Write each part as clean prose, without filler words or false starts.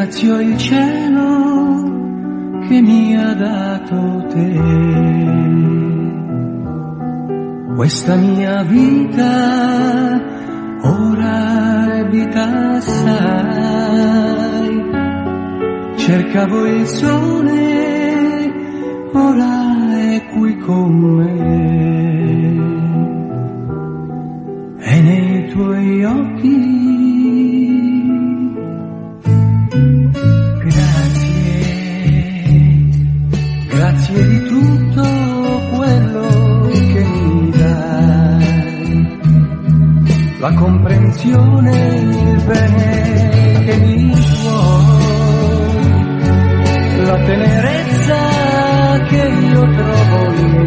ringrazio il cielo che mi ha dato te. Questa mia vita ora è vita assai. Cercavo il sole, ora è qui con me. E nei tuoi occhi grazie di tutto quello che mi dai, la comprensione, il bene che mi vuoi, la tenerezza che io trovo in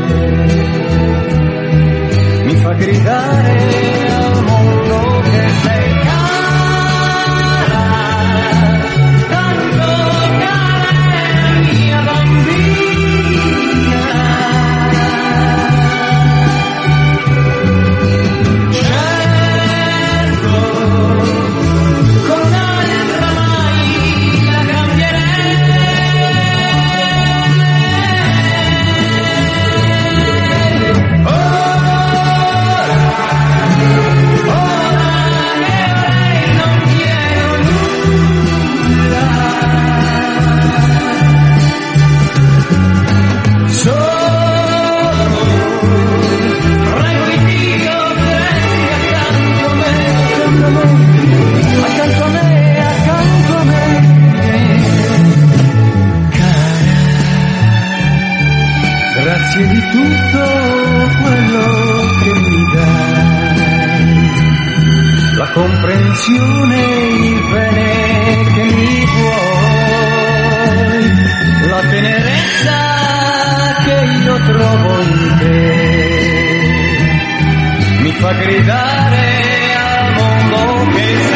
te, mi fa gridare al mondo che sei cara, tanto cara è mia bambina. Certo, con l'altra mai la cambierei. Grazie di tutto quello che mi dai, la comprensione, il bene che mi vuoi, la tenerezza che io trovo in te, mi fa gridare al mondo che